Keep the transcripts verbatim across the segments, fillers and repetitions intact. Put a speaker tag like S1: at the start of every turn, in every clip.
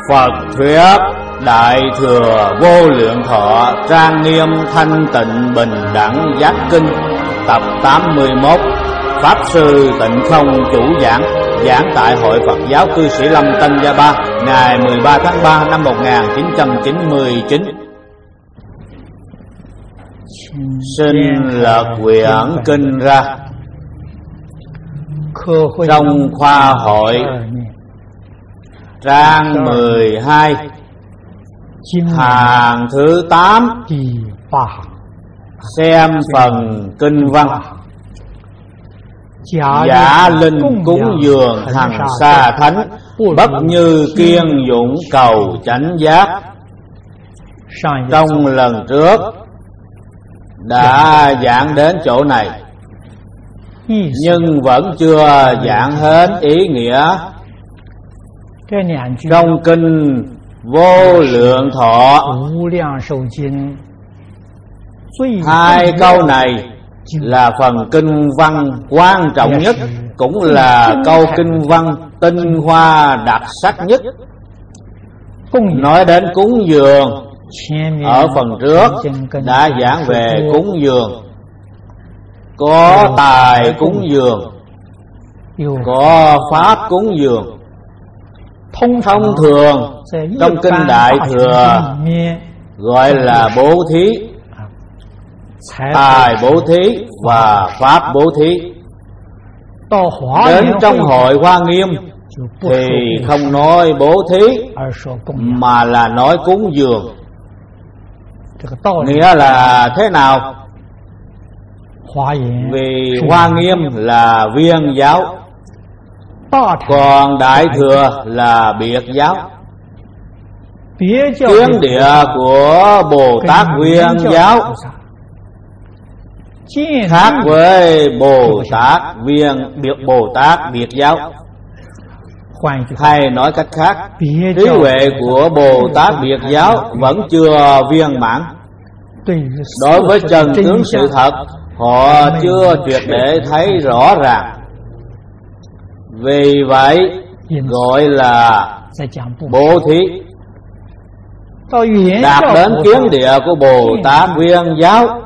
S1: Phật thuyết Đại Thừa Vô Lượng Thọ Trang Nghiêm Thanh Tịnh Bình Đẳng Giác Kinh tập tám mươi mốt. Pháp Sư Tịnh Không chủ giảng, giảng tại Hội Phật giáo Cư Sĩ Lâm Tân Gia Ba, ngày mười ba tháng ba năm một nghìn chín trăm chín mươi chín. Xin lật quyển kinh ra. Trong khoa hội trang mười hai, hàng thứ tám, xem phần kinh văn. Giả linh cúng dường hằng sa thánh, bất như kiên dũng cầu chánh giác. Trong lần trước đã giảng đến chỗ này, nhưng vẫn chưa giảng hết ý nghĩa. Trong kinh Vô Lượng Thọ, hai câu này là phần kinh văn quan trọng nhất, cũng là câu kinh văn tinh hoa đặc sắc nhất. Nói đến cúng dường, ở phần trước đã giảng về cúng dường. Có tài cúng dường, có pháp cúng dường. Thông thường trong kinh Đại Thừa gọi là bố thí, tài bố thí và pháp bố thí. Đến trong Hội Hoa Nghiêm thì không nói bố thí mà là nói cúng dường. Nghĩa là thế nào? Vì Hoa Nghiêm là viên giáo, còn Đại Thừa là biệt giáo. Tiếng địa của Bồ Tát viên giáo khác với Bồ Tát viên biệt Bồ Tát biệt giáo. Hay nói cách khác, trí huệ của Bồ Tát biệt giáo vẫn chưa viên mãn. Đối với chân tướng sự thật, họ chưa triệt để thấy rõ ràng. Vì vậy gọi là bố thí. Đạt đến kiến địa của Bồ Tát viên giáo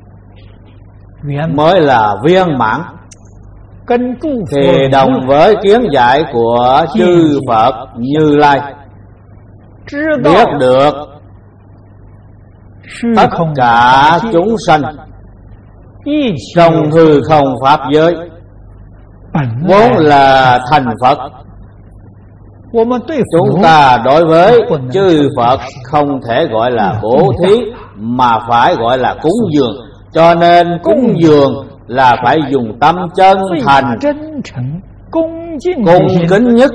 S1: mới là viên mãn, thì đồng với kiến giải của chư Phật Như Lai, biết được tất cả chúng sanh trong hư không pháp giới vốn là thành Phật. Chúng ta đối với chư Phật không thể gọi là bố thí, mà phải gọi là cúng dường. Cho nên cúng dường là phải dùng tâm chân thành, cung kính nhất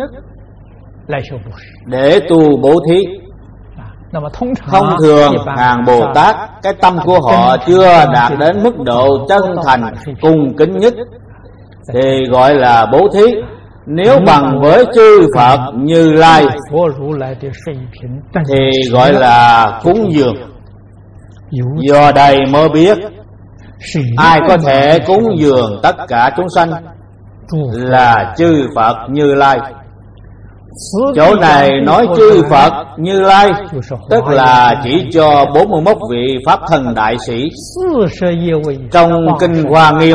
S1: để tu bố thí. Thông thường hàng Bồ Tát, cái tâm của họ chưa đạt đến mức độ chân thành cung kính nhất thì gọi là bố thí. Nếu bằng với chư Phật Như Lai thì gọi là cúng dường. Do đây mới biết ai có thể cúng dường tất cả chúng sanh là chư Phật Như Lai. Chỗ này nói chư Phật Như Lai, tức là chỉ cho bốn mươi mốt vị Pháp Thân Đại Sĩ. Trong kinh Hoa Nghiêm,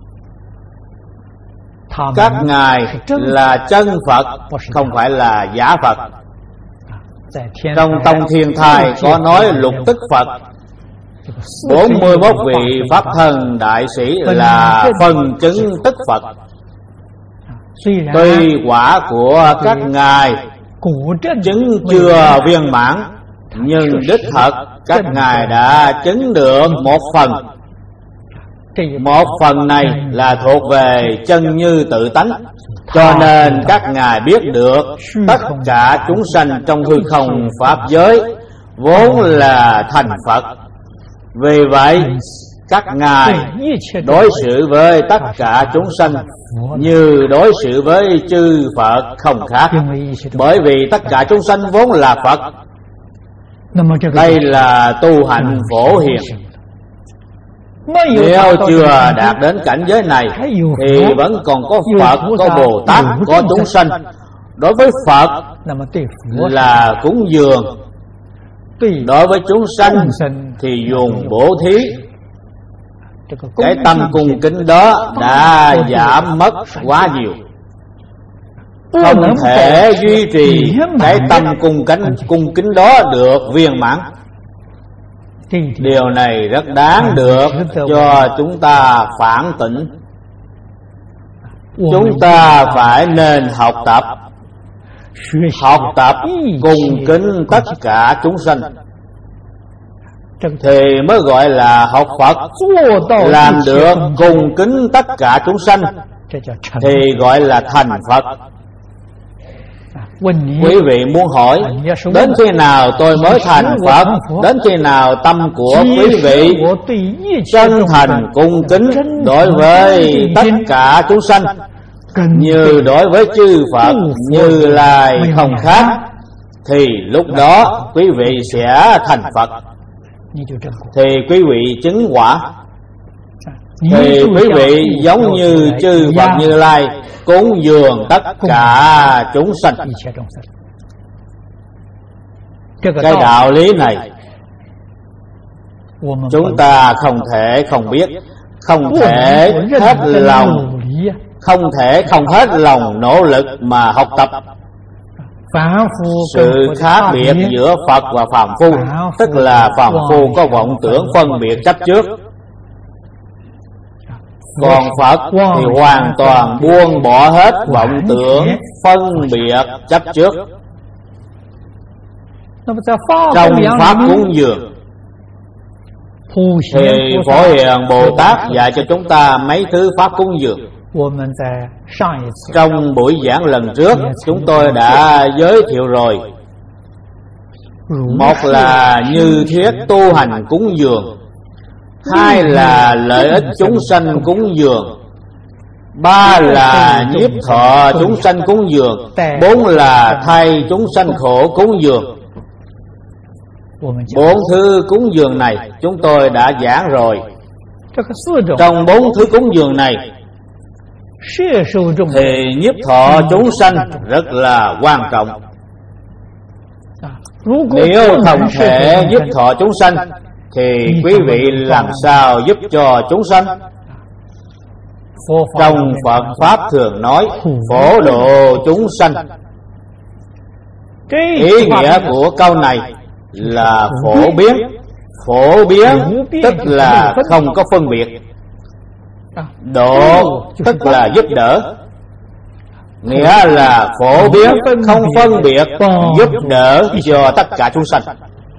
S1: các ngài là chân Phật, không phải là giả Phật. Trong Tông Thiên Thai có nói lục tức Phật. Bốn mươi mốt vị Pháp Thân Đại Sĩ là phần chứng tức Phật. Tuy quả của các ngài chứng chưa viên mãn, nhưng đích thật các ngài đã chứng được một phần. Một phần này là thuộc về chân như tự tánh, cho nên các ngài biết được tất cả chúng sanh trong hư không pháp giới vốn là thành Phật. Vì vậy các ngài đối xử với tất cả chúng sanh như đối xử với chư Phật không khác, bởi vì tất cả chúng sanh vốn là Phật. Đây là tu hạnh phổ hiền. Nếu chưa đạt đến cảnh giới này thì vẫn còn có Phật, có Bồ Tát, có chúng sanh. Đối với Phật là cúng dường, đối với chúng sanh thì dùng bố thí. Cái tâm cung kính đó đã giảm mất quá nhiều, không thể duy trì cái tâm cung kính cung kính đó được viên mãn. Điều này rất đáng được cho chúng ta phản tỉnh. Chúng ta phải nên học tập, học tập cung kính tất cả chúng sanh, thì mới gọi là học Phật. Làm được cung kính tất cả chúng sanh thì gọi là thành Phật. Quý vị muốn hỏi, đến khi nào tôi mới thành Phật? Đến khi nào tâm của quý vị chân thành cung kính đối với tất cả chúng sanh, như đối với chư Phật Như Lai không khác, thì lúc đó quý vị sẽ thành Phật, thì quý vị chứng quả. Thì quý vị giống như chư Phật Như Lai cúng dường tất cả chúng sanh. Cái đạo lý này chúng ta không thể không biết, không thể hết lòng, không thể không hết lòng nỗ lực mà học tập. Sự khác biệt giữa Phật và phàm phu, tức là phàm phu có vọng tưởng phân biệt chấp trước, còn Phật thì hoàn toàn buông bỏ hết vọng tưởng phân biệt chấp trước. Trong pháp cúng dường thì Phổ Hiền Bồ Tát dạy cho chúng ta mấy thứ pháp cúng dường. Trong buổi giảng lần trước chúng tôi đã giới thiệu rồi. Một là như thuyết tu hành cúng dường, hai là lợi ích chúng sanh cúng dường, ba là nhiếp thọ chúng sanh cúng dường, bốn là thay chúng sanh khổ cúng dường. Bốn thứ cúng dường này chúng tôi đã giảng rồi. Trong bốn thứ cúng dường này thì nhiếp thọ chúng sanh rất là quan trọng. Nếu không thể nhiếp thọ chúng sanh thì quý vị làm sao giúp cho chúng sanh? Trong Phật Pháp thường nói phổ độ chúng sanh. Ý nghĩa của câu này là phổ biến. Phổ biến tức là không có phân biệt. Độ tức là giúp đỡ, nghĩa là phổ biến không phân biệt, giúp đỡ cho tất cả chúng sanh.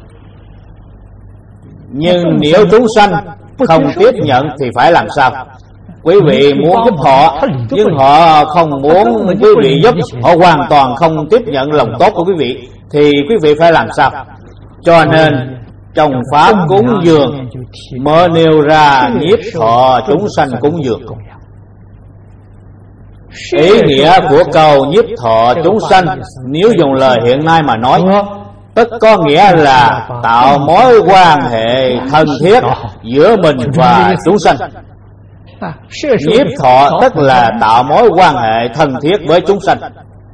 S1: Nhưng nếu chúng sanh không tiếp nhận thì phải làm sao? Quý vị muốn giúp họ, nhưng họ không muốn quý vị giúp, họ hoàn toàn không tiếp nhận lòng tốt của quý vị, thì quý vị phải làm sao? Cho nên trong pháp cúng dường mới nêu ra nhiếp thọ chúng sanh cúng dường. Ý nghĩa của câu nhiếp thọ chúng sanh nếu dùng lời hiện nay mà nói, tức có nghĩa là tạo mối quan hệ thân thiết giữa mình và chúng sanh. Nhiếp thọ tức là tạo mối quan hệ thân thiết với chúng sanh.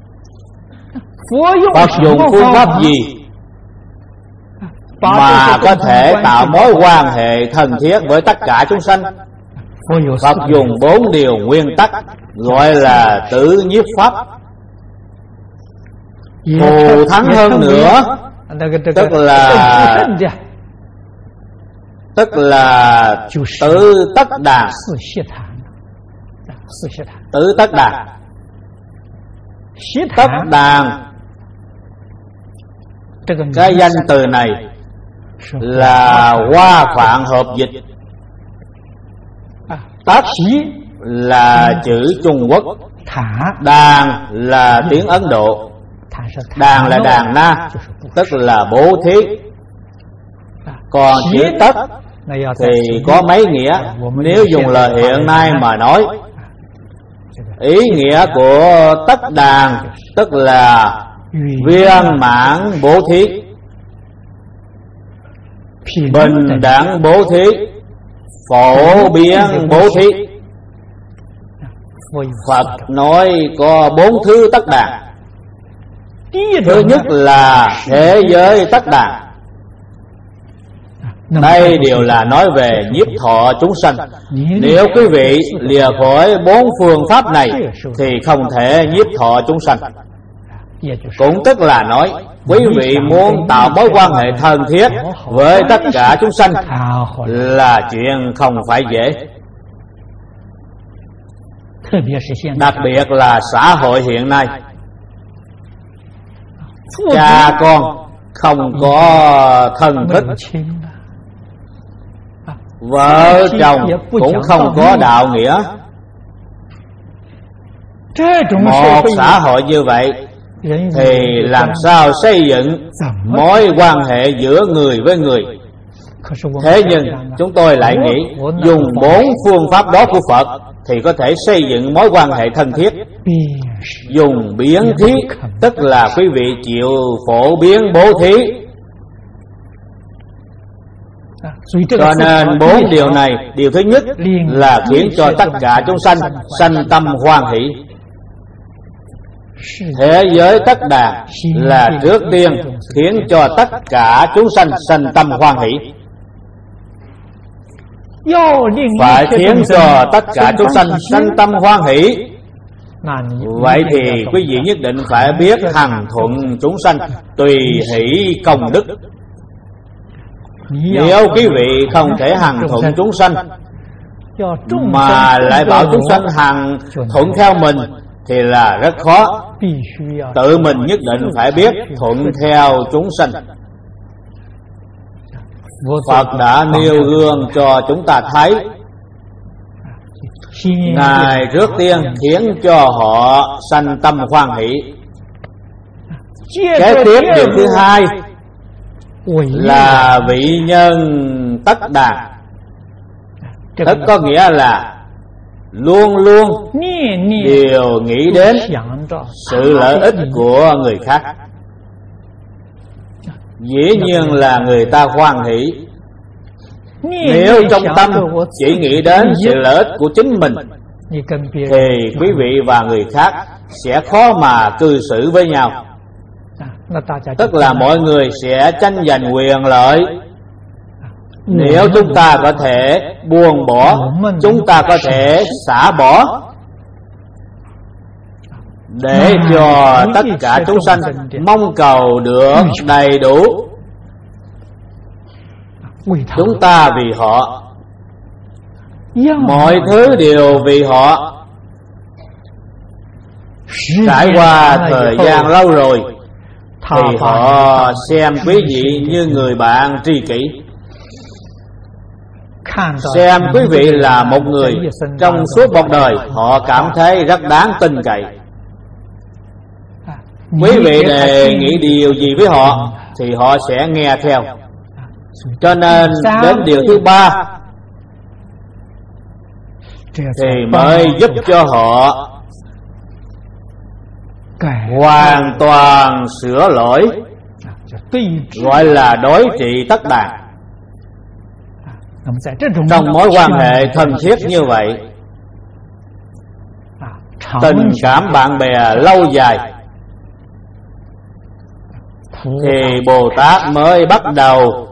S1: Phật dùng phương pháp gì mà có thể tạo mối quan hệ thân thiết với tất cả chúng sanh? Phật dùng bốn điều nguyên tắc gọi là tử nhiếp pháp. Thù thắng hơn nữa, tức là tức là tứ tất đàn. Tứ tất đàn. Tất đàn, cái danh từ này là Hoa Phạn hợp dịch. Tất là chữ Trung Quốc, đàn là tiếng Ấn Độ. Đàn là đàn na, tức là bố thí. Còn chữ tất thì có mấy nghĩa. Nếu dùng lời hiện nay mà nói, ý nghĩa của tất đàn tức là viên mãn bố thí, bình đẳng bố thí, phổ biến bố thí. Phật nói có bốn thứ tất đàn. Thứ nhất là thế giới tất đàn. Đây đều là nói về nhiếp thọ chúng sanh. Nếu quý vị lìa khỏi bốn phương pháp này thì không thể nhiếp thọ chúng sanh. Cũng tức là nói quý vị muốn tạo mối quan hệ thân thiết với tất cả chúng sanh là chuyện không phải dễ. Đặc biệt là xã hội hiện nay, cha con không có thân thích, vợ chồng cũng không có đạo nghĩa. Một xã hội như vậy thì làm sao xây dựng mối quan hệ giữa người với người? Thế nhưng chúng tôi lại nghĩ dùng bốn phương pháp đó của Phật thì có thể xây dựng mối quan hệ thân thiết. Dùng biến thí tức là quý vị chịu phổ biến bố thí. Cho nên bốn điều này, điều thứ nhất là khiến cho tất cả chúng sanh sanh tâm hoan hỷ. Thế giới tất đàn là trước tiên khiến cho tất cả chúng sanh sanh tâm hoan hỷ. Phải khiến cho tất cả chúng sanh sanh tâm hoan hỷ. Vậy thì quý vị nhất định phải biết hằng thuận chúng sanh, tùy hỷ công đức. Nếu quý vị không thể hằng thuận chúng sanh mà lại bảo chúng sanh hằng thuận theo mình thì là rất khó. Tự mình nhất định phải biết thuận theo chúng sanh. Phật đã nêu gương cho chúng ta thấy. Ngài trước tiên khiến cho họ sanh tâm hoan hỷ. Kế tiếp điều thứ hai là vị nhân tất đàn. Tức có nghĩa là luôn luôn đều nghĩ đến sự lợi ích của người khác. Dĩ nhiên là người ta hoan hỷ. Nếu trong tâm chỉ nghĩ đến sự lợi ích của chính mình thì quý vị và người khác sẽ khó mà cư xử với nhau. Tức là mọi người sẽ tranh giành quyền lợi. Nếu chúng ta có thể buông bỏ, chúng ta có thể xả bỏ, để cho tất cả chúng sanh mong cầu được đầy đủ. Chúng ta vì họ, mọi thứ đều vì họ. Trải qua thời gian lâu rồi thì họ xem quý vị như người bạn tri kỷ, xem quý vị là một người trong suốt một đời họ cảm thấy rất đáng tin cậy. Quý vị đề nghị điều gì với họ thì họ sẽ nghe theo. Cho nên đến điều thứ ba thì mới giúp cho họ hoàn toàn sửa lỗi, gọi là đối trị tất đàn. Trong mối quan hệ thân thiết như vậy, tình cảm bạn bè lâu dài, thì Bồ Tát mới bắt đầu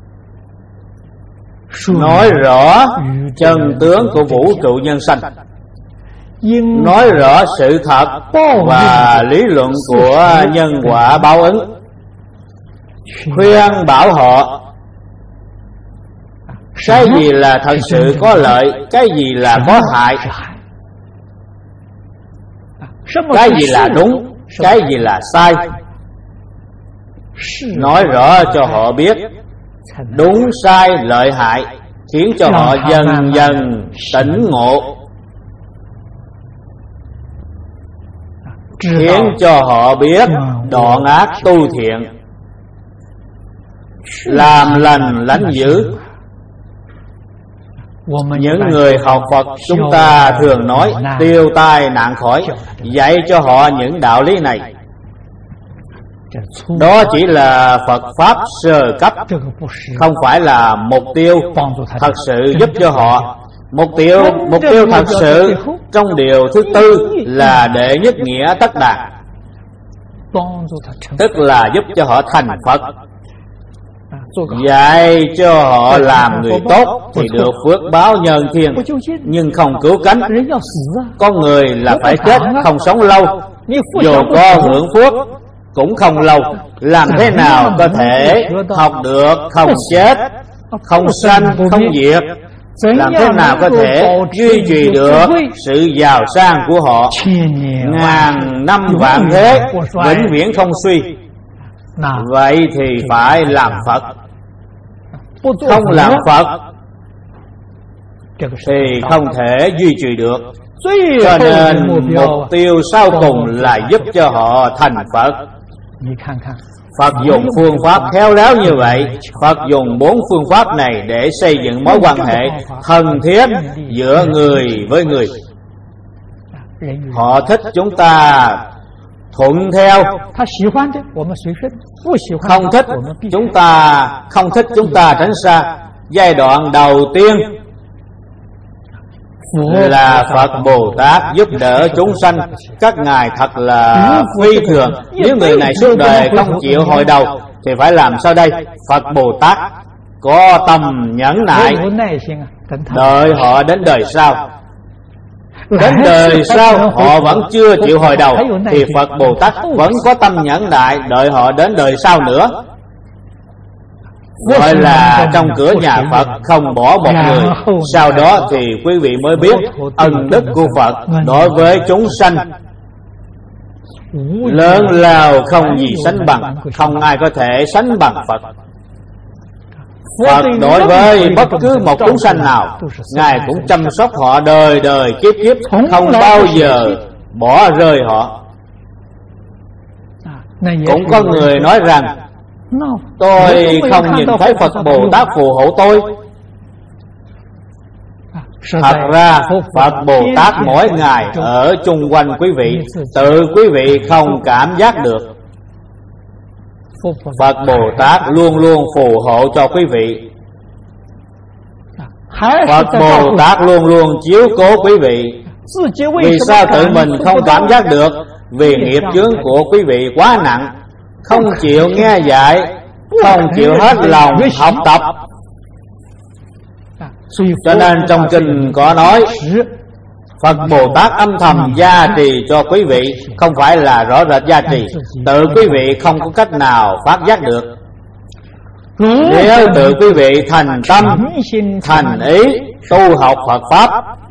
S1: nói rõ chân tướng của vũ trụ nhân sanh, nói rõ sự thật và lý luận của nhân quả báo ứng, khuyên bảo họ cái gì là thật sự có lợi, cái gì là có hại, cái gì là đúng, cái gì là sai. Nói rõ cho họ biết đúng sai lợi hại, khiến cho họ dần dần tỉnh ngộ, khiến cho họ biết đoạn ác tu thiện, làm lành lánh dữ. Những người học Phật chúng ta thường nói tiêu tai nạn khỏi, dạy cho họ những đạo lý này. Đó chỉ là Phật Pháp sơ cấp, không phải là mục tiêu thật sự giúp cho họ. Mục tiêu mục tiêu thật sự trong điều thứ tư là đệ nhất nghĩa tất đàn. tức là giúp cho họ thành Phật. Dạy cho họ làm người tốt thì được phước báo nhân thiên, nhưng không cứu cánh. Con người là phải chết, không sống lâu. Dù có hưởng phước cũng không lâu. Làm thế nào có thể học được không chết, không sanh, không diệt? Làm thế nào có thể duy trì được sự giàu sang của họ ngàn năm vạn thế, vĩnh viễn không suy? Vậy thì phải làm Phật. Không làm Phật thì không thể duy trì được. Cho nên mục tiêu sau cùng là giúp cho họ thành Phật. Phật dùng phương pháp khéo léo như vậy. Phật dùng bốn phương pháp này để xây dựng mối quan hệ thân thiết giữa người với người. Họ thích chúng ta thuận theo, không thích chúng ta không thích chúng ta tránh xa. Giai đoạn đầu tiên là Phật Bồ Tát giúp đỡ chúng sanh. Các ngài thật là phi thường. Nếu người này suốt đời không chịu hồi đầu thì phải làm sao đây? Phật Bồ Tát có tâm nhẫn nại, đợi họ đến đời sau. Đến đời sau họ vẫn chưa chịu hồi đầu thì Phật Bồ Tát vẫn có tâm nhẫn nại, đợi họ đến đời sau nữa. Gọi là trong cửa nhà Phật không bỏ một người. Sau đó thì quý vị mới biết ân đức của Phật đối với chúng sanh lớn lao không gì sánh bằng. Không ai có thể sánh bằng Phật. Phật đối với bất cứ một chúng sanh nào, ngài cũng chăm sóc họ đời đời kiếp kiếp, không bao giờ bỏ rơi họ. Cũng có người nói rằng tôi không nhìn thấy Phật Bồ Tát phù hộ tôi. Thật ra Phật Bồ Tát mỗi ngày ở chung quanh quý vị, tự quý vị không cảm giác được. Phật Bồ Tát luôn luôn phù hộ cho quý vị. Phật Bồ Tát luôn luôn chiếu cố quý vị. Vì sao tự mình không cảm giác được? Vì nghiệp chướng của quý vị quá nặng, không chịu nghe dạy, không chịu hết lòng học tập. Cho nên trong kinh có nói Phật Bồ Tát âm thầm gia trì cho quý vị, không phải là rõ rệt gia trì. Tự quý vị không có cách nào phát giác được. Nếu tự quý vị thành tâm, thành ý tu học Phật Pháp,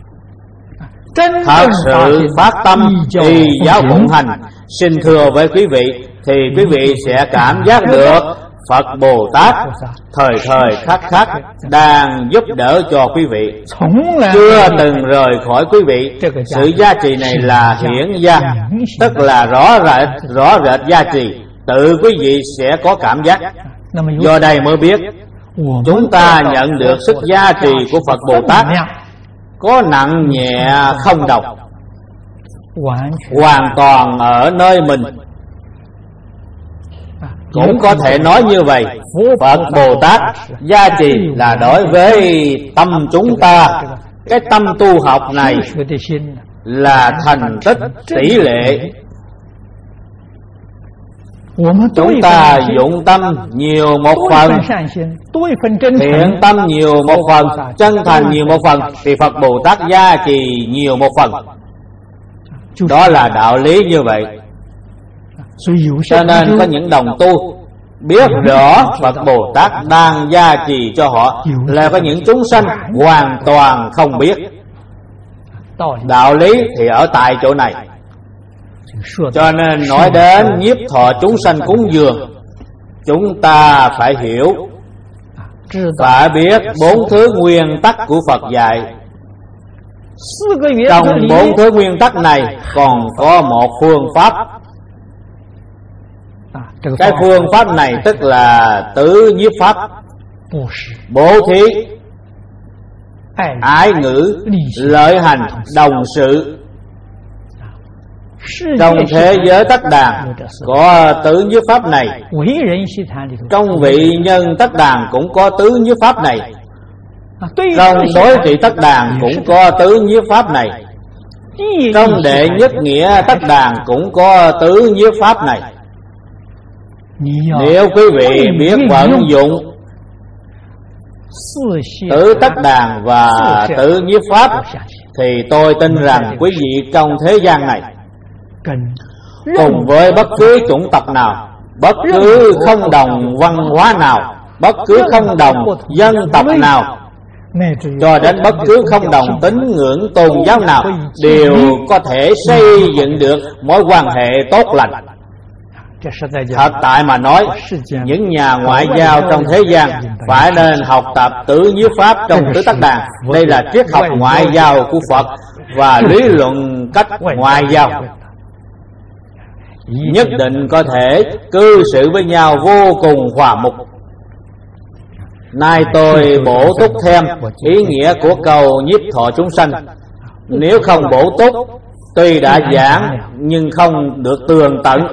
S1: thật sự phát tâm y giáo phụng hành, xin thưa với quý vị, thì quý vị sẽ cảm giác được Phật Bồ Tát thời thời khắc khắc đang giúp đỡ cho quý vị, chưa từng rời khỏi quý vị. Sự gia trì này là hiển gia, tức là rõ rệt, rõ rệt gia trì, tự quý vị sẽ có cảm giác. Do đây mới biết chúng ta nhận được sức gia trì của Phật Bồ Tát có nặng nhẹ không đồng, hoàn toàn ở nơi mình. Cũng có thể nói như vậy, Phật Bồ Tát gia trì là đối với tâm chúng ta. Cái tâm tu học này là thành tích tỷ lệ. Chúng ta dụng tâm nhiều một phần, thiện tâm nhiều một phần, chân thành nhiều một phần, thì Phật Bồ Tát gia trì nhiều một phần. Đó là đạo lý như vậy. Cho nên có những đồng tu biết rõ Phật Bồ Tát đang gia trì cho họ, là có những chúng sanh hoàn toàn không biết. Đạo lý thì ở tại chỗ này. Cho nên nói đến nhiếp thọ chúng sanh cúng dường, chúng ta phải hiểu, phải biết bốn thứ nguyên tắc của Phật dạy. Trong bốn thứ nguyên tắc này còn có một phương pháp. Cái phương pháp này tức là tứ nhiếp pháp: bố thí, ái ngữ, lợi hành, đồng sự. Trong thế giới Tắc Đàn có tứ nhiếp pháp này, trong vị nhân Tắc Đàn cũng có tứ nhiếp pháp này, trong đối trị Tắc Đàn cũng có tứ nhiếp pháp này, trong đệ nhất nghĩa Tắc Đàn cũng có tứ nhiếp pháp này. Nếu quý vị biết vận dụng Tứ Tất Đàn và Tứ Nhiếp Pháp, thì tôi tin rằng quý vị trong thế gian này, cùng với bất cứ chủng tộc nào, bất cứ không đồng văn hóa nào, bất cứ không đồng dân tộc nào, cho đến bất cứ không đồng tín ngưỡng tôn giáo nào, đều có thể xây dựng được mối quan hệ tốt lành. Thật tại mà nói, những nhà ngoại giao trong thế gian phải nên học tập Tứ Nhiếp Pháp trong Tứ Tất Đàn. Đây là triết học ngoại giao của Phật và lý luận cách ngoại giao, nhất định có thể cư xử với nhau vô cùng hòa mục. Nay tôi bổ túc thêm ý nghĩa của câu nhiếp thọ chúng sanh. Nếu không bổ túc, tuy đã giảng nhưng không được tường tận,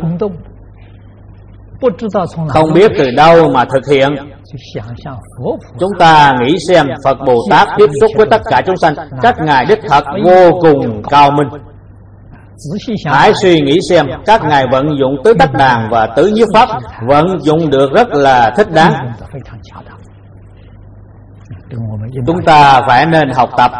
S1: không biết từ đâu mà thực hiện. Chúng ta nghĩ xem, Phật Bồ Tát tiếp xúc với tất cả chúng sanh, các ngài đích thật vô cùng cao minh. Hãy suy nghĩ xem, các ngài vận dụng Tứ Tất Đàn và Tứ Nhiếp Pháp vận dụng được rất là thích đáng. Chúng ta phải nên học tập.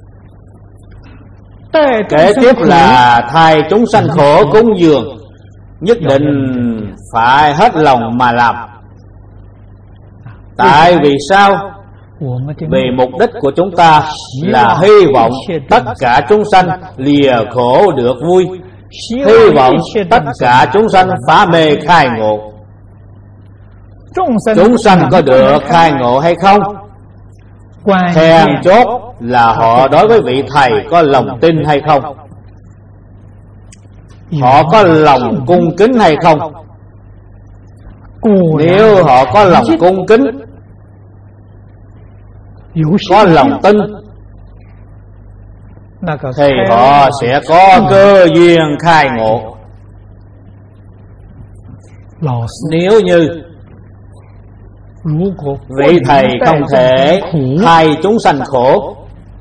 S1: Kế tiếp là thay chúng sanh khổ cúng dường, nhất định phải hết lòng mà làm. Tại vì sao? Vì mục đích của chúng ta là hy vọng tất cả chúng sanh lìa khổ được vui, hy vọng tất cả chúng sanh phá mê khai ngộ. Chúng sanh có được khai ngộ hay không? Then chốt là họ đối với vị thầy có lòng tin hay không, họ có lòng cung kính hay không. Nếu họ có lòng cung kính, có lòng tin, thì họ sẽ có cơ duyên khai ngộ. Nếu như vị thầy không thể thay chúng sanh khổ,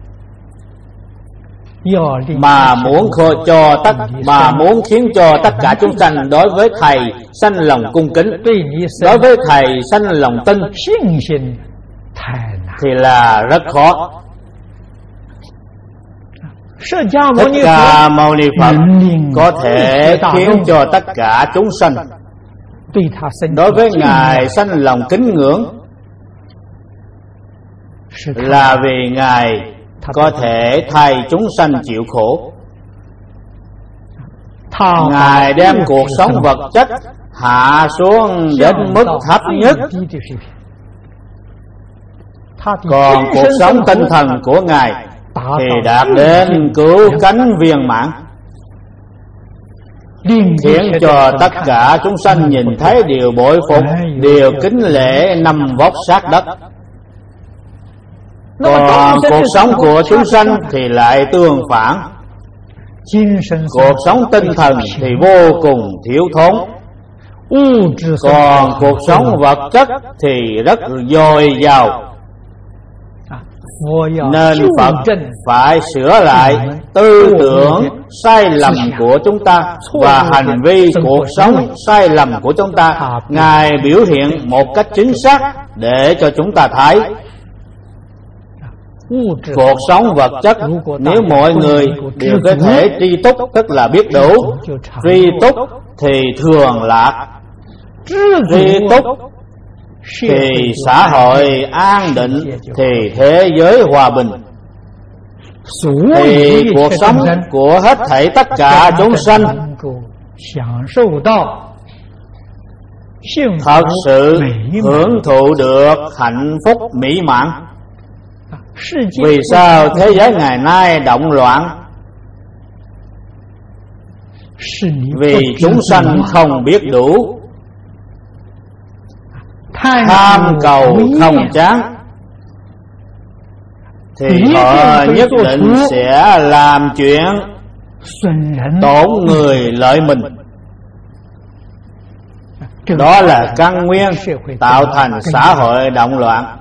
S1: mà muốn khổ cho tất mà muốn khiến cho tất cả chúng sanh đối với thầy sanh lòng cung kính, đối với thầy sanh lòng tin, thì là rất khó. Thích Ca Mâu Ni Phật có thể khiến cho tất cả chúng sanh đối với ngài sanh lòng kính ngưỡng, là vì ngài có thể thay chúng sanh chịu khổ. Ngài đem cuộc sống vật chất hạ xuống đến mức thấp nhất, còn cuộc sống tinh thần của ngài thì đạt đến cứu cánh viên mãn, khiến cho tất cả chúng sanh nhìn thấy đều bội phục, đều kính lễ nằm vóc sát đất. Còn cuộc sống của chúng sanh thì lại tương phản. Cuộc sống tinh thần thì vô cùng thiếu thốn, còn cuộc sống vật chất thì rất dồi dào. Nên Phật phải sửa lại tư tưởng sai lầm của chúng ta và hành vi cuộc sống sai lầm của chúng ta. Ngài biểu hiện một cách chính xác để cho chúng ta thấy cuộc sống vật chất, nếu mọi người đều có thể tri túc, tức là biết đủ. Tri túc thì thường lạc, tri túc thì xã hội an định, thì thế giới hòa bình, thì cuộc sống của hết thảy tất cả chúng sanh thật sự hưởng thụ được hạnh phúc mỹ mãn. Vì sao thế giới ngày nay động loạn? Vì chúng sanh không biết đủ, tham cầu không chán, thì họ nhất định sẽ làm chuyện tổn người lợi mình. Đó là căn nguyên tạo thành xã hội động loạn.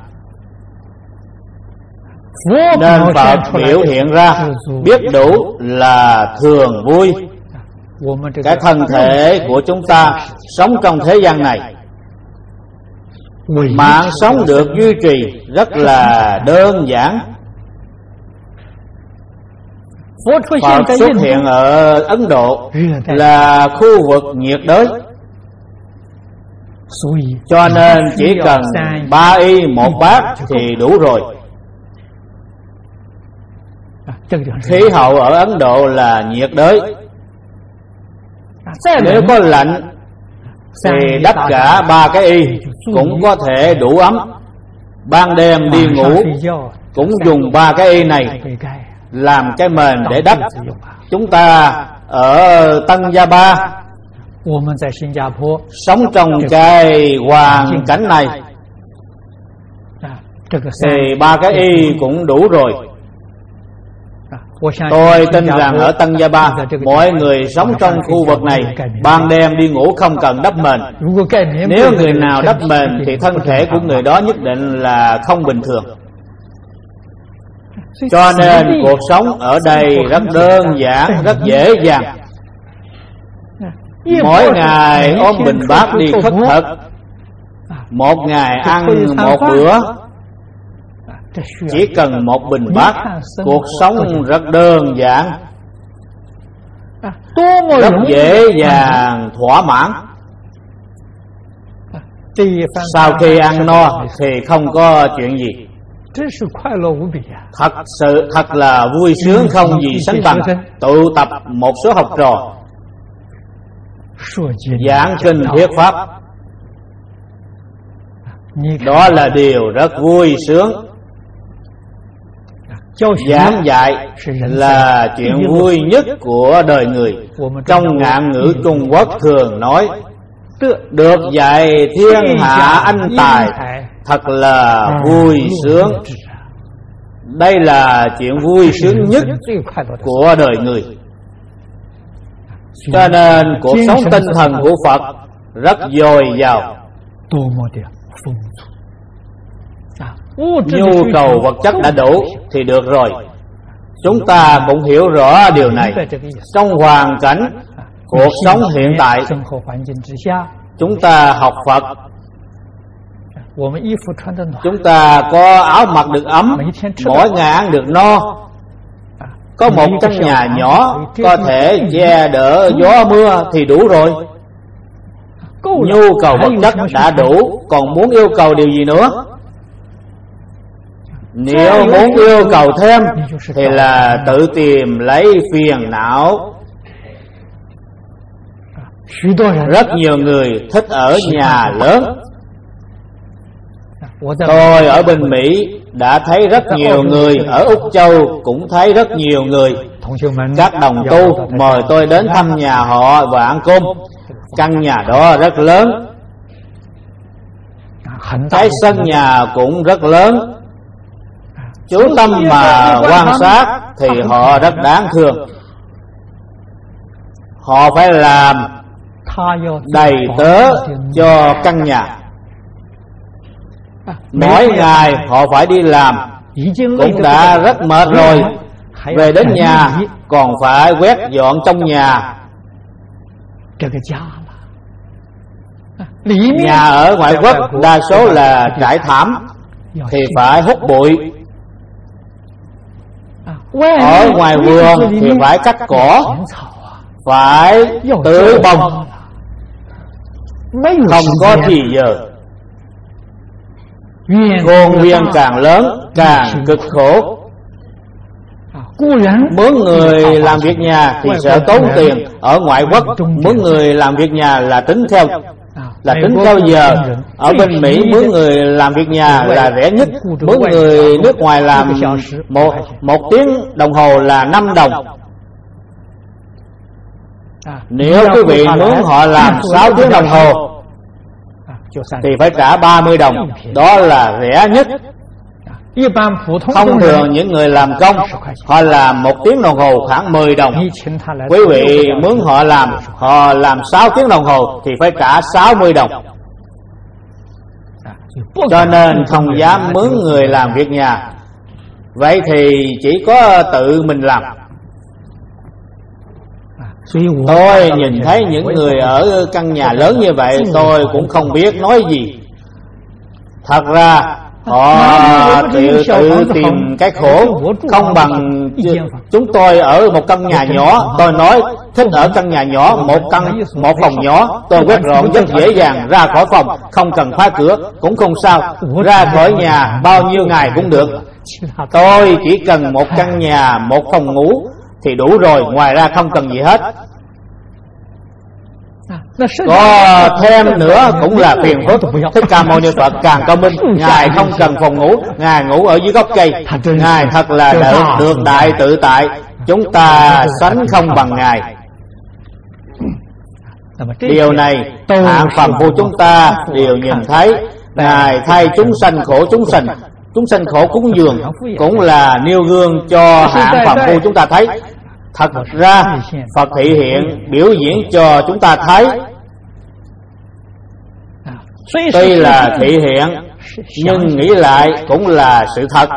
S1: Nên Phật biểu hiện ra biết đủ là thường vui. Cái thân thể của chúng ta sống trong thế gian này Mạng sống được duy trì rất là đơn giản. Phật xuất hiện ở Ấn Độ là khu vực nhiệt đới, cho nên chỉ cần ba y một bát thì đủ rồi. Khí hậu ở Ấn Độ là nhiệt đới, nếu có lạnh thì đắp cả ba cái y cũng có thể đủ ấm. Ban đêm đi ngủ cũng dùng ba cái y này làm cái mền để đắp. Chúng ta ở Tân Gia Ba sống trong cái hoàn cảnh này thì ba cái y cũng đủ rồi. Tôi tin rằng ở Tân Gia Ba, mọi người sống trong khu vực này ban đêm đi ngủ không cần đắp mền. Nếu người nào đắp mền thì thân thể của người đó nhất định là không bình thường. Cho nên cuộc sống ở đây rất đơn giản, rất dễ dàng. Mỗi ngày ôm bình bát đi khất thực, một ngày ăn một bữa, chỉ cần một bình bát. Cuộc sống rất đơn giản, rất dễ dàng thỏa mãn. Sau khi ăn no thì không có chuyện gì. Thật sự thật là vui sướng không gì sánh bằng. Tụ tập một số học trò giảng kinh thuyết pháp, đó là điều rất vui sướng. Giảng dạy là chuyện vui nhất của đời người. Trong ngạn ngữ Trung Quốc thường nói được dạy thiên hạ anh tài, thật là vui sướng. Đây là chuyện vui sướng nhất của đời người. Cho nên cuộc sống tinh thần của Phật rất dồi dào. Nhu cầu vật chất đã đủ thì được rồi. Chúng ta cũng hiểu rõ điều này. Trong hoàn cảnh cuộc sống hiện tại, chúng ta học Phật, chúng ta có áo mặc được ấm, mỗi ngày ăn được no, có một căn nhà nhỏ có thể che đỡ gió mưa thì đủ rồi. Nhu cầu vật chất đã đủ, còn muốn yêu cầu điều gì nữa? Nếu muốn yêu cầu thêm thì là tự tìm lấy phiền não. Rất nhiều người thích ở nhà lớn. Tôi ở bên Mỹ đã thấy rất nhiều người, ở Úc Châu cũng thấy rất nhiều người. Các đồng tu mời tôi đến thăm nhà họ và ăn cơm. Căn nhà đó rất lớn, cái sân nhà cũng rất lớn. Chú tâm mà quan sát thì họ rất đáng thương. Họ phải làm đầy tớ cho căn nhà. Mỗi ngày họ phải đi làm, cũng đã rất mệt rồi. Về đến nhà còn phải quét dọn trong nhà. Nhà ở ngoại quốc đa số là trải thảm thì phải hút bụi. Ở ngoài vườn thì phải cắt cỏ, phải tưới bông, không có gì giờ. Công viên càng lớn càng cực khổ. Mướn người làm việc nhà thì sẽ tốn tiền. Ở ngoại quốc mướn người làm việc nhà là tính theo là tính theo giờ. Ở bên Mỹ mướn người làm việc nhà là rẻ nhất. Mướn người nước ngoài làm một, một tiếng đồng hồ là năm đồng. Nếu quý vị mướn họ làm sáu tiếng đồng hồ thì phải trả ba mươi đồng. Đó là rẻ nhất. Thông thường những người làm công họ làm một tiếng đồng hồ khoảng mười đồng. Quý vị mướn họ làm Họ làm sáu tiếng đồng hồ thì phải trả sáu mươi đồng. Cho nên không dám mướn người làm việc nhà. Vậy thì chỉ có tự mình làm. Tôi nhìn thấy những người ở căn nhà lớn như vậy, tôi cũng không biết nói gì. Thật ra họ tự tự tìm cái khổ, không bằng chúng tôi ở một căn nhà nhỏ. Tôi nói thích ở căn nhà nhỏ, một căn một phòng nhỏ, tôi quét dọn rất dễ dàng, ra khỏi phòng không cần khóa cửa cũng không sao, ra khỏi nhà bao nhiêu ngày cũng được. Tôi chỉ cần một căn nhà, một phòng ngủ thì đủ rồi, ngoài ra không cần gì hết. Có thêm nữa cũng là phiền phức. Thích Ca Mâu Ni Phật càng cao minh, Ngài không cần phòng ngủ, Ngài ngủ ở dưới gốc cây. Ngài thật là được, được đại tự tại, chúng ta sánh không bằng Ngài. Điều này hạng phàm phu chúng ta đều nhìn thấy. Ngài thay chúng sanh khổ chúng sanh, chúng sanh khổ cúng dường, cũng là nêu gương cho hạng phàm phu chúng ta thấy. Thật ra Phật thị hiện biểu diễn cho chúng ta thấy. Tuy là thị hiện nhưng nghĩ lại cũng là sự thật.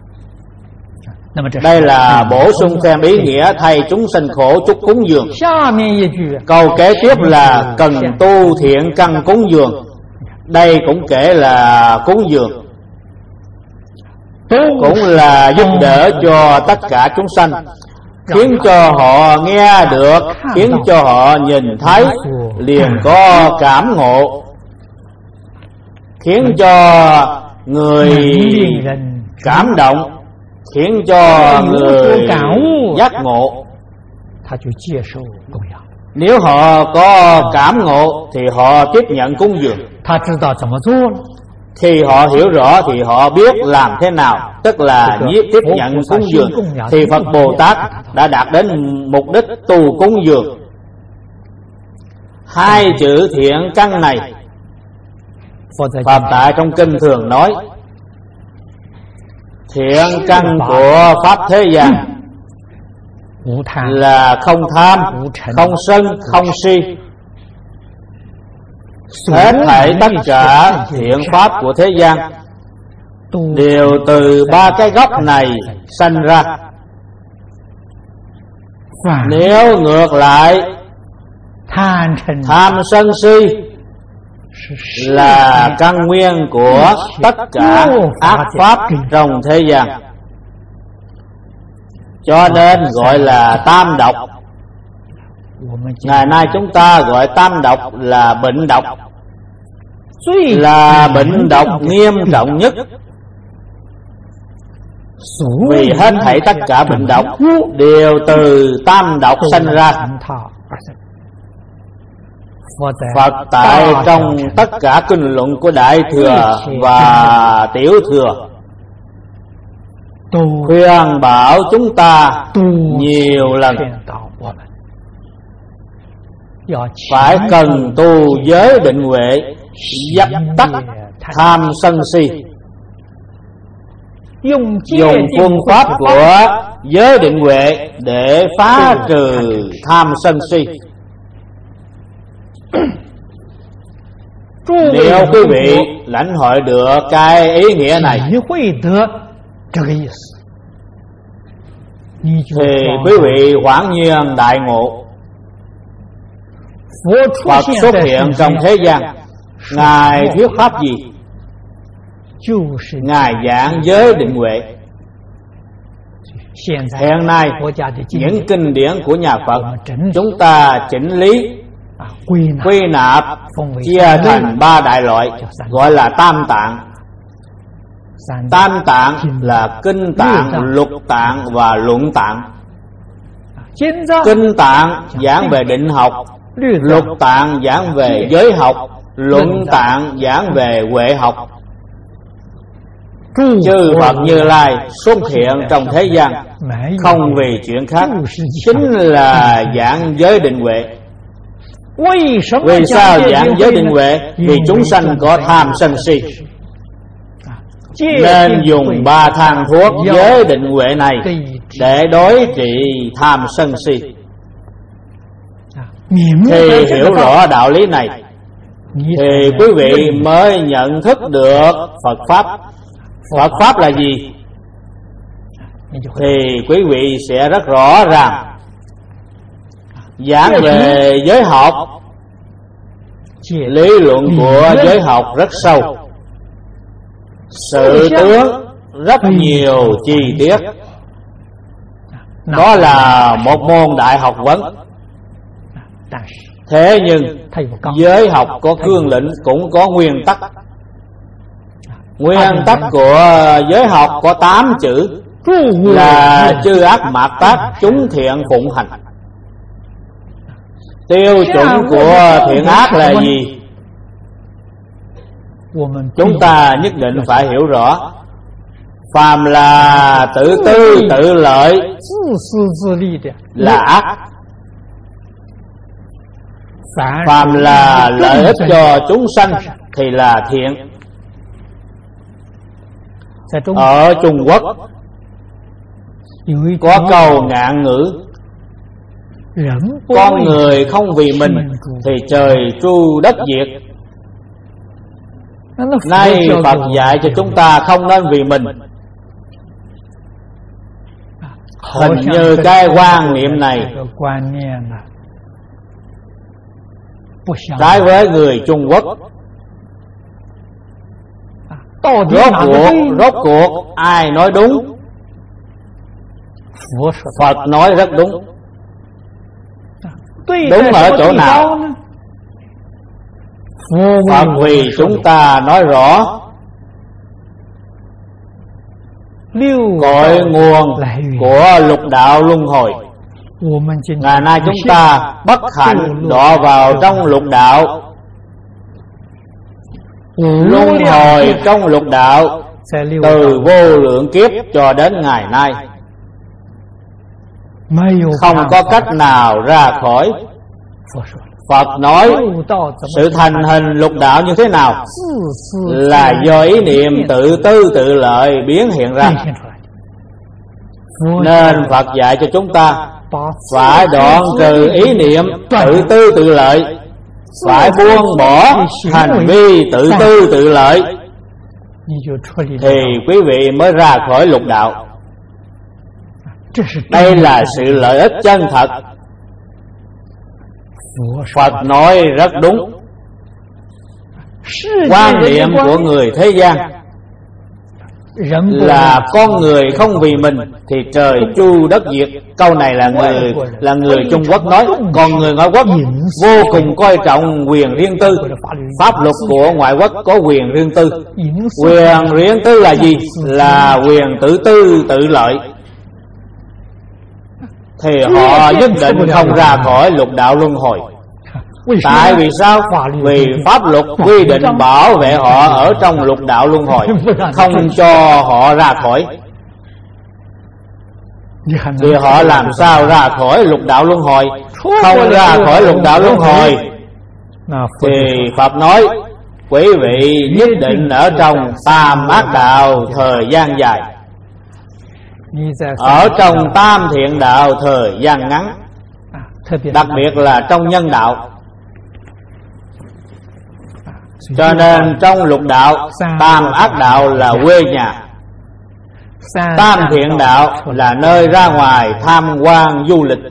S1: Đây là bổ sung thêm ý nghĩa thay chúng sanh khổ chúc cúng dường. Câu kế tiếp là cần tu thiện căn cúng dường. Đây cũng kể là cúng dường, cũng là giúp đỡ cho tất cả chúng sanh, khiến cho họ nghe được, khiến cho họ nhìn thấy liền có cảm ngộ, khiến cho người cảm động, khiến cho người giác ngộ. Nếu họ có cảm ngộ thì họ tiếp nhận cúng dường. Khi họ hiểu rõ thì họ biết làm thế nào, tức là tiếp nhận cúng dường, thì Phật Bồ Tát đã đạt đến mục đích tu cúng dường. Hai chữ thiện căn này Phật tại trong kinh thường nói thiện căn của Pháp thế gian là không tham, không sân, không si. Hết thảy tất cả thiện pháp của thế gian đều từ ba cái gốc này sanh ra. Nếu ngược lại, tham sân si là căn nguyên của tất cả ác pháp trong thế gian, cho nên gọi là tam độc. Ngày nay chúng ta gọi tam độc là bệnh độc, là bệnh độc nghiêm trọng nhất. Vì hết thảy tất cả bệnh độc đều từ tam độc sanh ra. Phật tại trong tất cả kinh luận của Đại Thừa và Tiểu Thừa khuyên bảo chúng ta nhiều lần phải cần tu giới định huệ, dập tắt tham sân si. Dùng phương pháp của giới định huệ để phá trừ tham sân si. Nếu quý vị lãnh hội được cái ý nghĩa này thì quý vị hoảng nhiên đại ngộ. Phật xuất hiện trong thế gian, Ngài thuyết pháp gì? Ngài giảng giới định huệ. Hiện nay những kinh điển của nhà Phật chúng ta chỉnh lý, quy nạp, chia thành ba đại loại, gọi là tam tạng. Tam tạng là kinh tạng, lục tạng và luận tạng. Kinh tạng giảng về định học, lục tạng giảng về giới học, luận tạng giảng về huệ học. Chư Phật Như Lai xuất hiện trong thế gian không vì chuyện khác, chính là giảng giới định huệ. Vì sao giảng giới định huệ? Vì chúng sanh có tham sân si, nên dùng ba thang thuốc giới định huệ này để đối trị tham sân si. Khi hiểu rõ đạo lý này thì quý vị mới nhận thức được Phật Pháp. Phật Pháp là gì? Thì quý vị sẽ rất rõ ràng. Giảng về giới học, lý luận của giới học rất sâu. sự tướng rất nhiều chi tiết. Đó là một môn đại học vấn. Thế nhưng giới học có cương lĩnh, cũng có nguyên tắc. Nguyên tắc của giới học có tám chữ là chư ác mạt tác, chúng thiện phụng hành. Tiêu chuẩn của thiện ác là gì? Chúng ta nhất định phải hiểu rõ. Phàm là tự tư tự lợi là ác. Phàm là lợi ích cho chúng sanh thì là thiện. Ở Trung Quốc có câu ngạn ngữ: con người không vì mình thì trời tru đất diệt. Nay Phật dạy cho chúng ta không nên vì mình. Hình như cái quan niệm này trái với người Trung Quốc. Rốt cuộc, rốt cuộc ai nói đúng? Phật nói rất đúng. Đúng ở chỗ nào? Phật vì chúng ta nói rõ cội nguồn của lục đạo luân hồi. Ngày nay chúng ta bất hạnh đọa vào trong lục đạo. Luân hồi trong lục đạo từ vô lượng kiếp cho đến ngày nay, không có cách nào ra khỏi. Phật nói sự thành hình lục đạo như thế nào? Là do ý niệm tự tư tự lợi biến hiện ra. Nên Phật dạy cho chúng ta phải đoạn trừ ý niệm tự tư tự lợi, phải buông bỏ hành vi tự tư tự lợi, thì quý vị mới ra khỏi lục đạo. Đây là sự lợi ích chân thật. Phật nói rất đúng. Quan niệm của người thế gian là con người không vì mình thì trời tru đất diệt. Câu này là người là người Trung Quốc nói. Còn người ngoại quốc vô cùng coi trọng quyền riêng tư. Pháp luật của ngoại quốc có quyền riêng tư. Quyền riêng tư là gì? Là quyền tự tư tự lợi. Thì họ nhất định không ra khỏi lục đạo luân hồi. Tại vì sao? Vì pháp luật quy định bảo vệ họ ở trong lục đạo luân hồi, không cho họ ra khỏi. Thì họ làm sao ra khỏi lục đạo luân hồi? Không ra khỏi lục đạo luân hồi thì Phật nói quý vị nhất định ở trong tam ác đạo thời gian dài, ở trong tam thiện đạo thời gian ngắn, đặc biệt là trong nhân đạo. Cho nên trong lục đạo, tam ác đạo là quê nhà, tam thiện đạo là nơi ra ngoài tham quan du lịch.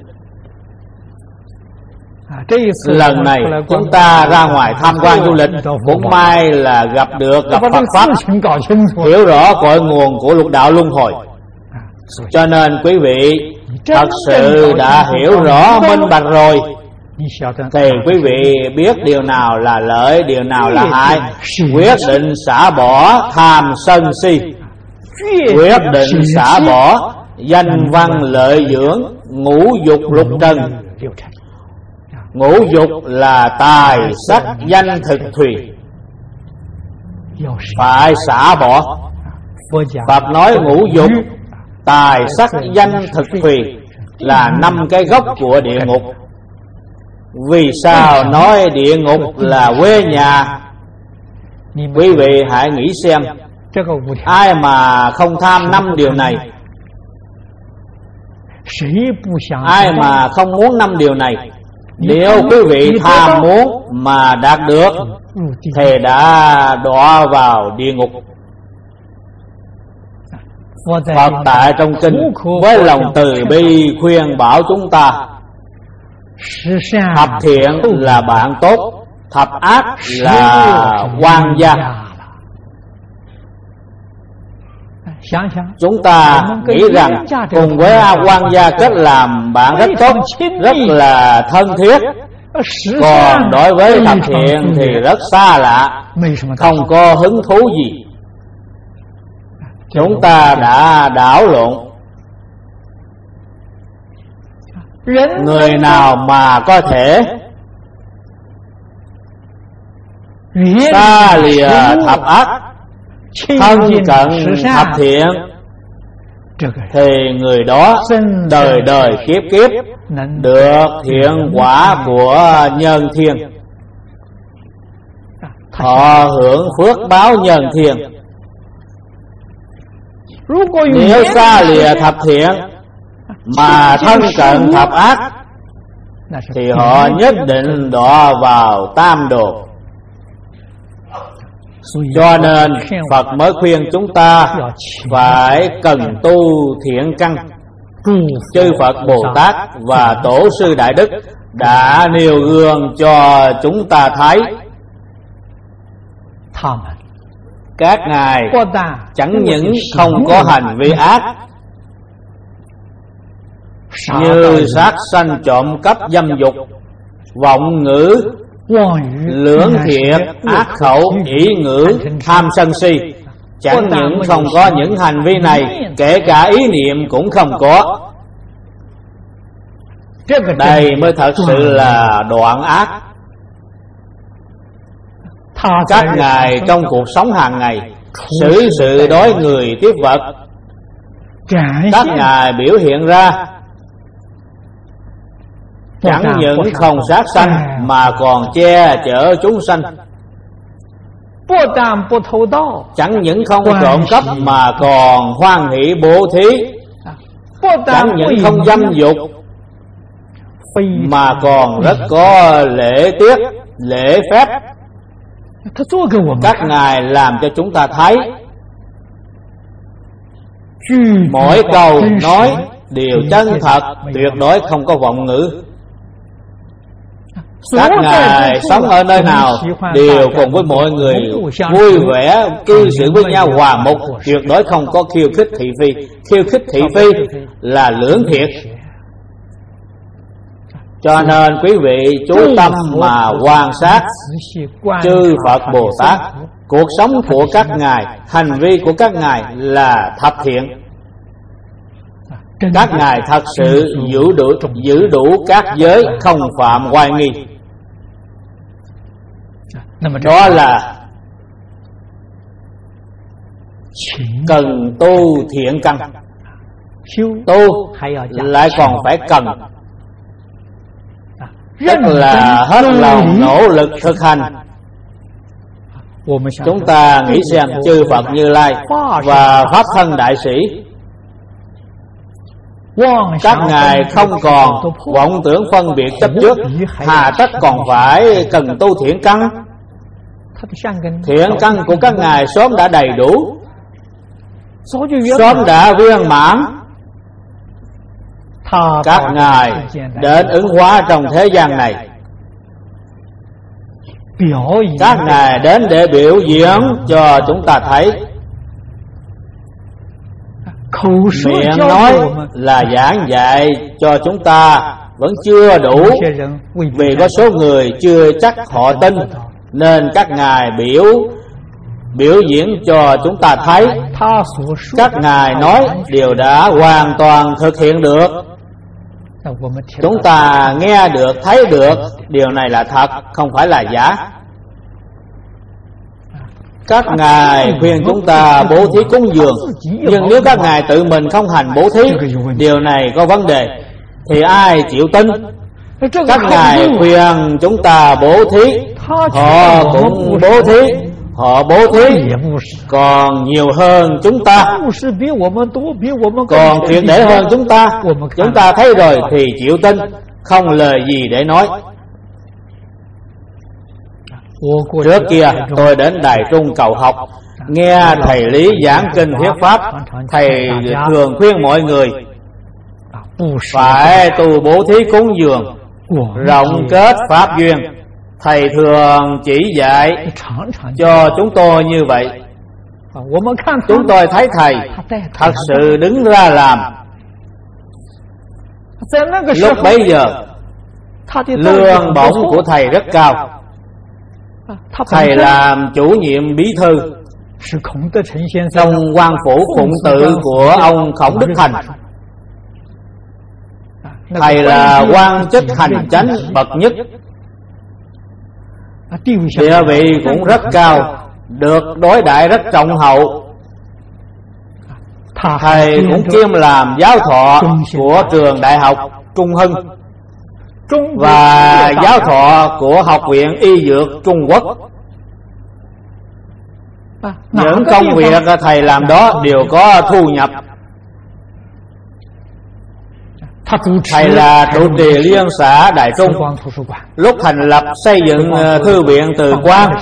S1: Lần này chúng ta ra ngoài tham quan du lịch, cũng may là gặp được gặp Phật Pháp, hiểu rõ cội nguồn của lục đạo luân hồi. Cho nên quý vị thật sự đã hiểu rõ minh bạch rồi, thì quý vị biết điều nào là lợi, điều nào là hại, quyết định xả bỏ tham sân si, quyết định xả bỏ danh văn lợi dưỡng, ngũ dục lục trần. Ngũ dục là tài sắc danh thực thùy, phải xả bỏ. Phật nói ngũ dục, tài sắc danh thực thùy là năm cái gốc của địa ngục. Vì sao nói địa ngục là quê nhà? Quý vị hãy nghĩ xem, ai mà không tham năm điều này? Ai mà không muốn năm điều này? Nếu quý vị tham muốn mà đạt được thì đã đọa vào địa ngục. Phật tại trong kinh với lòng từ bi khuyên bảo chúng ta: thập thiện là bạn tốt, thập ác là quan gia. Chúng ta nghĩ rằng cùng với quan gia kết làm bạn rất tốt, rất là thân thiết. Còn đối với thập thiện thì rất xa lạ, không có hứng thú gì. Chúng ta đã đảo lộn. Người nào mà có thể xa lìa thập ác, thân cận thập thiện, thì người đó đời đời kiếp kiếp được thiện quả của nhân thiên. Họ hưởng phước báo nhân thiên. Nếu xa lìa thập thiện mà thân cận thập ác thì họ nhất định đọa vào tam đồ. Cho nên Phật mới khuyên chúng ta phải cần tu thiện căn. Chư Phật Bồ Tát và Tổ sư Đại Đức đã nêu gương cho chúng ta thấy. Các ngài chẳng những không có hành vi ác như sát sanh, trộm cắp, dâm dục, vọng ngữ, lưỡng thiệt, ác khẩu, ỷ ngữ, tham sân si. Chẳng những không có những hành vi này, kể cả ý niệm cũng không có. Đây mới thật sự là đoạn ác. Các ngài trong cuộc sống hàng ngày xử sự đối người tiếp vật, các ngài biểu hiện ra chẳng những không sát sanh mà còn che chở chúng sanh. Chẳng những không trộm cắp mà còn hoan hỷ bố thí. Chẳng những không dâm dục mà còn rất có lễ tiết, lễ phép. Các ngài làm cho chúng ta thấy mỗi câu nói đều chân thật, tuyệt đối không có vọng ngữ. Các ngài sống ở nơi nào đều cùng với mọi người vui vẻ cư xử với nhau hòa mục, tuyệt đối không có khiêu khích thị phi. Khiêu khích thị phi là lưỡng thiệt. Cho nên quý vị chú tâm mà quan sát chư Phật Bồ Tát, cuộc sống của các ngài, hành vi của các ngài là thập thiện. Các ngài thật sự giữ đủ, giữ đủ các giới, không phạm oai nghi. Đó là cần tu thiện căn. Tu lại còn phải cần, rất là hết lòng nỗ lực thực hành. Chúng ta nghĩ xem chư Phật Như Lai và Pháp Thân Đại Sĩ, các ngài không còn vọng tưởng phân biệt chấp trước, hà tất còn phải cần tu thiện căn. Thiện căn của các ngài sớm đã đầy đủ, sớm đã viên mãn. Các ngài đến ứng hóa trong thế gian này. Các ngài đến để biểu diễn cho chúng ta thấy. Miệng nói là giảng dạy cho chúng ta vẫn chưa đủ, vì có số người chưa chắc họ tin, nên các ngài biểu biểu diễn cho chúng ta thấy. Các ngài nói điều đã hoàn toàn thực hiện được. Chúng ta nghe được, thấy được, điều này là thật, không phải là giả. Các ngài khuyên chúng ta bố thí cúng dường, nhưng nếu các ngài tự mình không hành bố thí, điều này có vấn đề, thì ai chịu tin? Các ngài khuyên chúng ta bố thí, họ cũng bố thí, họ bố thí còn nhiều hơn chúng ta, còn triệt để hơn chúng ta. Chúng ta thấy rồi thì chịu tin, không lời gì để nói. Trước kia tôi đến Đài Trung cầu học, nghe thầy Lý giảng kinh thuyết pháp. Thầy thường khuyên mọi người phải tu bố thí cúng dường, rộng kết pháp duyên. Thầy thường chỉ dạy cho chúng tôi như vậy. Chúng tôi thấy thầy thật sự đứng ra làm. Lúc bấy giờ lương bổng của thầy rất cao. Thầy làm chủ nhiệm bí thư trong quan phủ phụng tự của ông Khổng Đức Thành. Thầy là quan chức hành chánh bậc nhất, địa vị cũng rất cao, được đối đãi rất trọng hậu. Thầy cũng kiêm làm giáo thọ của trường Đại học Trung Hưng và giáo thọ của Học viện Y Dược Trung Quốc. Những công việc thầy làm đó đều có thu nhập. Thầy là trụ trì Liên xã Đại Trung. Lúc thành lập xây dựng thư viện Từ Quan,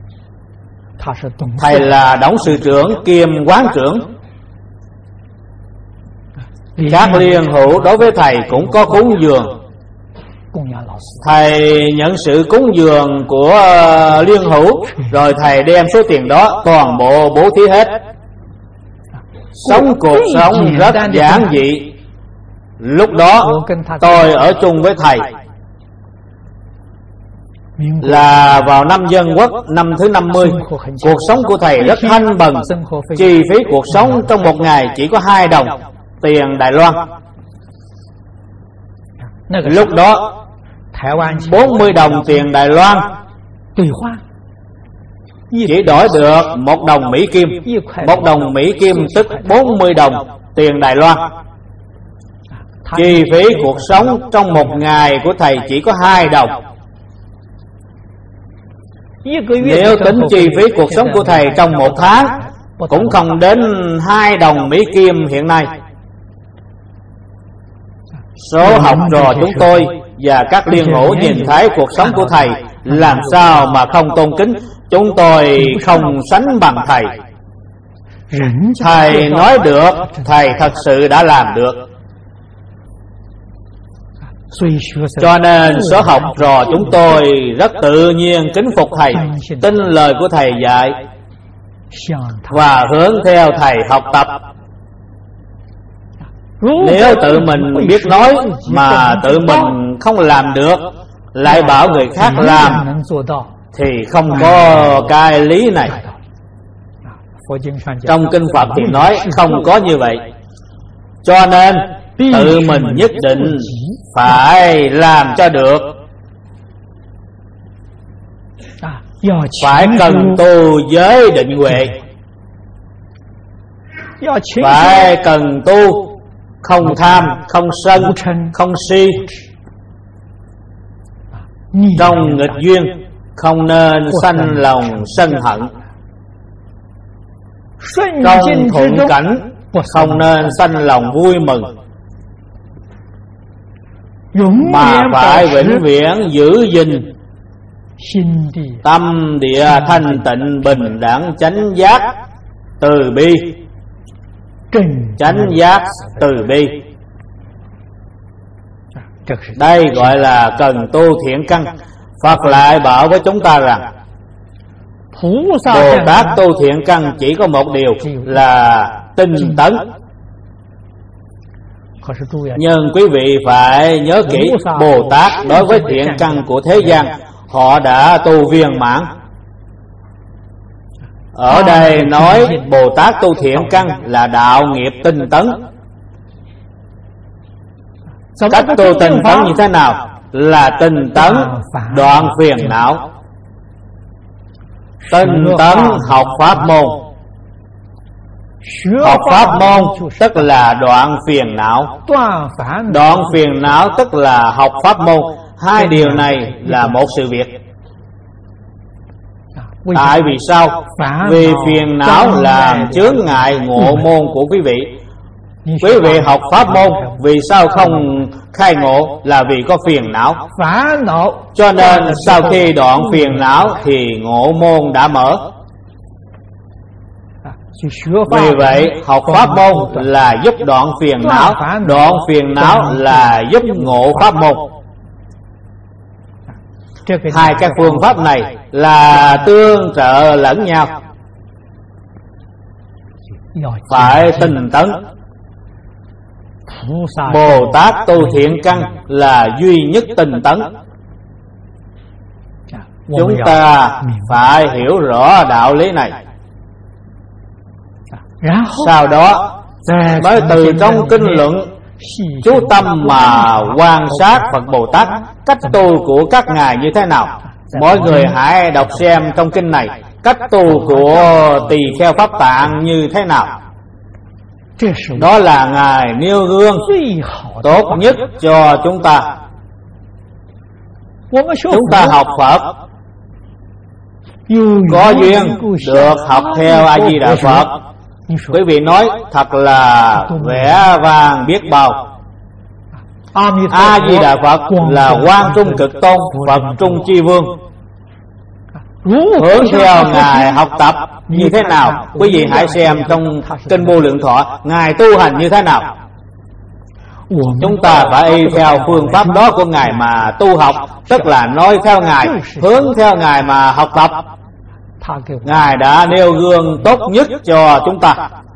S1: thầy là董sự trưởng kiêm quán trưởng. Các liên hữu đối với thầy cũng có cúng dường. Thầy nhận sự cúng dường của liên hữu, rồi thầy đem số tiền đó toàn bộ bố thí hết. Sống cuộc sống rất giản dị. Lúc đó tôi ở chung với thầy là vào năm Dân Quốc năm thứ năm mươi. Cuộc sống của thầy rất thanh bần. Chi phí cuộc sống trong một ngày chỉ có hai đồng tiền Đài Loan. Lúc đó bốn mươi đồng tiền Đài Loan chỉ đổi được một đồng Mỹ Kim. Một đồng Mỹ Kim tức bốn mươi đồng tiền Đài Loan. Chi phí cuộc sống trong một ngày của thầy chỉ có hai đồng. Nếu tính chi phí cuộc sống của thầy trong một tháng cũng không đến hai đồng Mỹ Kim hiện nay. Số học trò chúng tôi và các liên hữu nhìn thấy cuộc sống của thầy, làm sao mà không tôn kính. Chúng tôi không sánh bằng thầy. Thầy nói được, thầy thật sự đã làm được. Cho nên số học trò chúng tôi rất tự nhiên kính phục thầy, tin lời của thầy dạy và hướng theo thầy học tập. Nếu tự mình biết nói mà tự mình không làm được, lại bảo người khác làm, thì không có cái lý này. Trong kinh Phật thì nói không có như vậy. Cho nên tự mình nhất định phải làm cho được. Phải cần tu giới định huệ, phải cần tu không tham, không sân, không si. Trong nghịch duyên không nên sanh lòng sân hận. Trong thuận cảnh không nên sanh lòng vui mừng, mà phải vĩnh viễn giữ gìn tâm địa thanh tịnh, bình đẳng, chánh giác, từ bi. Chánh giác từ bi, đây gọi là cần tu thiện căn. Phật lại bảo với chúng ta rằng Bồ Tát tu thiện căn chỉ có một điều là tinh tấn. Nhưng quý vị phải nhớ kỹ, Bồ Tát đối với thiện căn của thế gian họ đã tu viên mãn. Ở đây nói Bồ Tát tu thiện căn là đạo nghiệp tinh tấn. Cách tu tinh tấn như thế nào? Là tinh tấn đoạn phiền não. Tinh tấn học pháp môn. Học pháp môn tức là đoạn phiền não. Đoạn phiền não tức là học pháp môn. Hai điều này là một sự việc. Tại vì sao? Vì phiền não làm chướng ngại ngộ môn của quý vị. Quý vị học pháp môn, vì sao không khai ngộ? Là vì có phiền não. Cho nên sau khi đoạn phiền não thì ngộ môn đã mở. Vì vậy học pháp môn là giúp đoạn phiền não, đoạn phiền não là giúp ngộ pháp môn. Hai cái phương pháp này là tương trợ lẫn nhau. phải tinh tấn. Bồ Tát tu thiện căn là duy nhất tinh tấn. Chúng ta phải hiểu rõ đạo lý này. Sau đó mới từ trong kinh luận chú tâm mà quan sát Phật Bồ Tát cách tu của các ngài như thế nào. Mọi người hãy đọc xem trong kinh này cách tu của Tỳ Kheo Pháp Tạng như thế nào. Đó là ngài nêu gương tốt nhất cho chúng ta. Chúng ta học Phật có duyên được học theo A Di Đà Phật. Quý vị nói thật là vẻ vang biết bao. A Di Đà Phật là Quang Trung Cực Tôn, Phật Trung Chi Vương. Hướng theo ngài học tập như thế nào? Quý vị hãy xem trong kinh Vô Lượng Thọ ngài tu hành như thế nào. Chúng ta phải y theo phương pháp đó của ngài mà tu học, tức là nói theo ngài, hướng theo ngài mà học tập. Ngài đã nêu gương tốt nhất cho chúng ta.